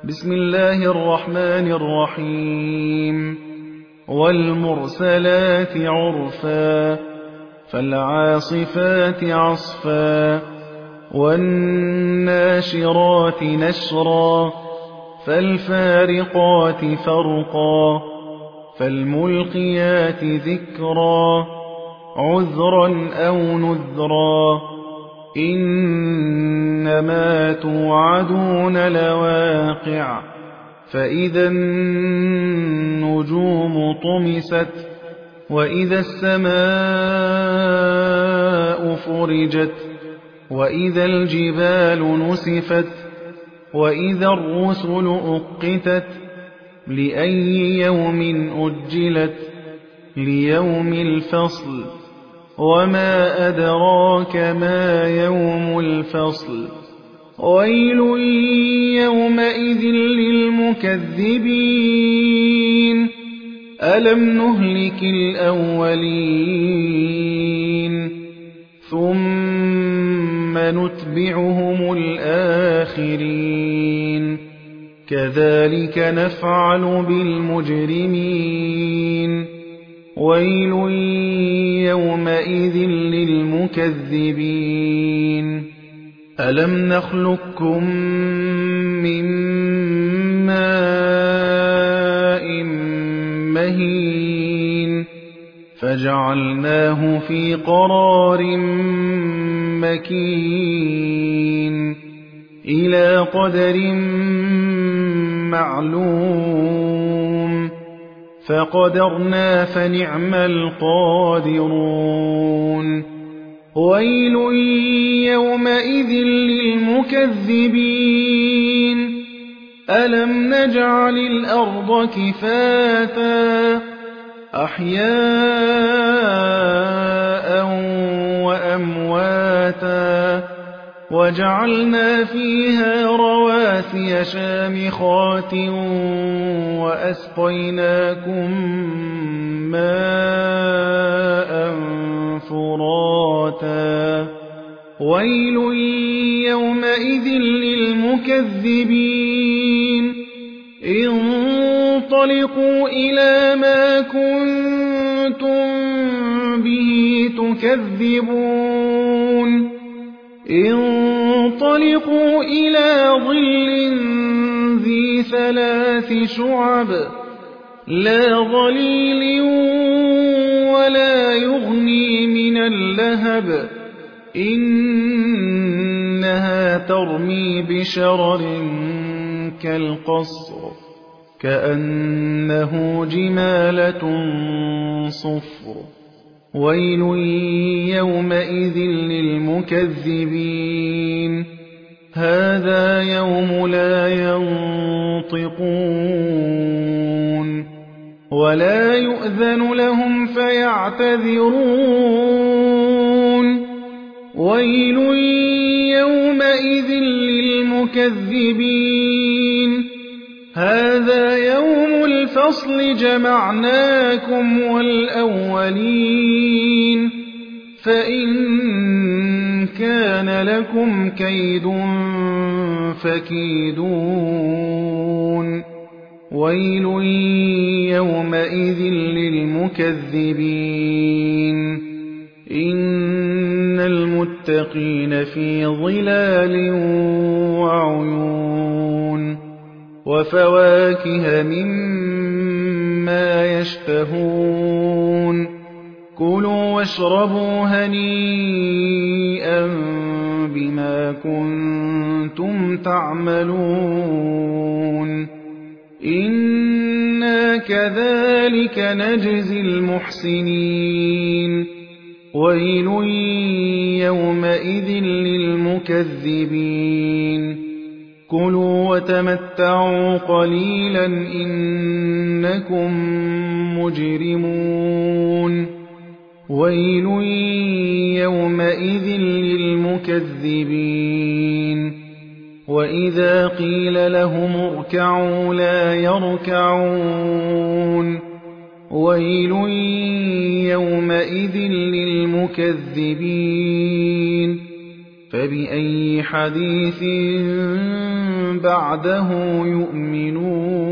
بسم الله الرحمن الرحيم والمرسلات عرفا فالعاصفات عصفا والناشرات نشرا فالفارقات فرقا فالملقيات ذكرا عذرا أو نذرا إنما توعدون لواقع فإذا النجوم طمست وإذا السماء فرجت وإذا الجبال نسفت وإذا الرسل أقتت لأي يوم أجلت ليوم الفصل وما أدراك ما يوم الفصل ويل يومئذ للمكذبين ألم نهلك الأولين ثم نتبعهم الآخرين كذلك نفعل بالمجرمين ويل يومئذ للمكذبين ألم نخلقكم من ماء مهين فجعلناه في قرار مكين إلى قدر معلوم فقدرنا فنعم القادرون ويل يومئذ للمكذبين ألم نجعل الأرض كفاتا أحياء وأمواتا وجعلنا فيها رواسي شامخات وأسقيناكم ماء فراتا ويل يومئذ للمكذبين انطلقوا إلى ما كنتم به تكذبون انطلقوا إلى ظل ذي 3 شعب لا ظليل ولا يغني من اللهب إنها ترمي بشرر كالقصر كأنه جمالة صفر ويل يومئذ للمكذبين هذا يوم لا ينطقون ولا يؤذن لهم فيعتذرون ويل يومئذ للمكذبين هذا يوم الفصل جمعناكم والأولين فإن كان لكم كيد فكيدون ويل يومئذ للمكذبين إن المتقين في ظلال وعيون وفواكه مما يشتهون كلوا واشربوا هنيئا بما كنتم تعملون إنا كذلك نجزي المحسنين ويل يومئذ للمكذبين كلوا وتمتعوا قليلا إنكم مجرمون ويل يومئذ للمكذبين وإذا قيل لهم اركعوا لا يركعون ويل يومئذ للمكذبين فَبِأَيِّ حَدِيثٍ بَعْدَهُ يُؤْمِنُونَ